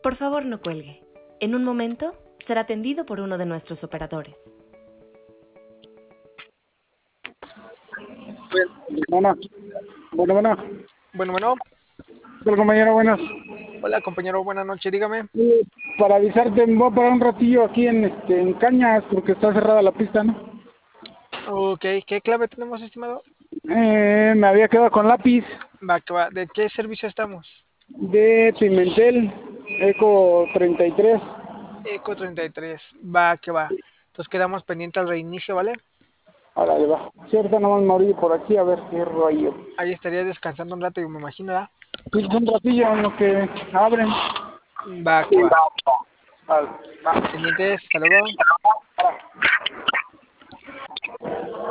Por favor, no cuelgue. En un momento será atendido por uno de nuestros operadores. Bueno, bueno. Bueno. Hola, compañero, buenas. Hola, compañero, buenas noches, dígame. Para avisarte, me voy a parar un ratillo aquí en Cañas, porque está cerrada la pista, ¿no? Ok, ¿qué clave tenemos, estimado? Me había quedado con lápiz Va, que va. ¿De qué servicio estamos? de Pimentel, Eco 33. Eco 33. Va, que va. Entonces quedamos pendiente al reinicio, ¿vale? Ahora le va. Cierto, nomás me abrí por aquí a ver qué rollo. Ahí estaría descansando un rato, y me imagino, ¿verdad? Sí, un ratillo en lo que abren. Va, que va. Vale, va. Pendientes, hasta luego.